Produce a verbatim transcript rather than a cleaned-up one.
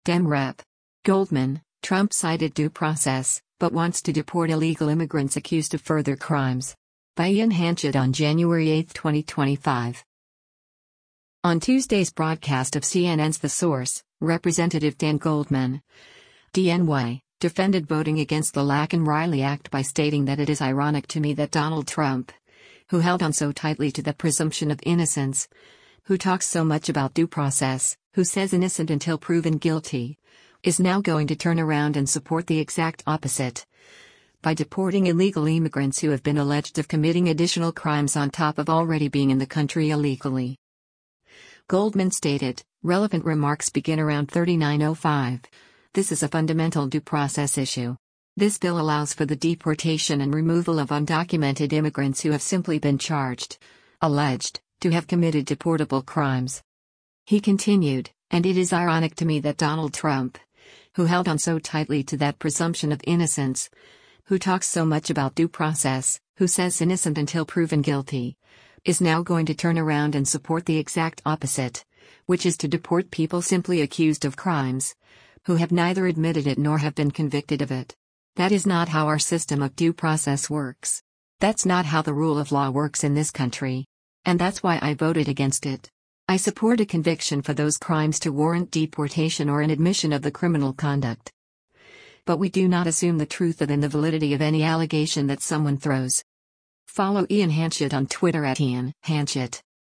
Dem Rep. Goldman, Trump cited due process, but wants to deport illegal immigrants accused of further crimes. By Ian Hanchett on January eighth, twenty twenty-five. On Tuesday's broadcast of C N N's The Source, Representative Dan Goldman, D N Y, defended voting against the Lack and Riley Act by stating that it is ironic to me that Donald Trump, who held on so tightly to the presumption of innocence, who talks so much about due process, who says innocent until proven guilty, is now going to turn around and support the exact opposite by deporting illegal immigrants who have been alleged of committing additional crimes on top of already being in the country illegally. Goldman stated, relevant remarks begin around thirty-nine oh five. This is a fundamental due process issue. This bill allows for the deportation and removal of undocumented immigrants who have simply been charged, alleged, to have committed deportable crimes. He continued, and it is ironic to me that Donald Trump, who held on so tightly to that presumption of innocence, who talks so much about due process, who says innocent until proven guilty, is now going to turn around and support the exact opposite, which is to deport people simply accused of crimes, who have neither admitted it nor have been convicted of it. That is not how our system of due process works. That's not how the rule of law works in this country. And that's why I voted against it. I support a conviction for those crimes to warrant deportation or an admission of the criminal conduct. But we do not assume the truth of and the validity of any allegation that someone throws. Follow Ian Hanchett on Twitter at Ian Hanchett.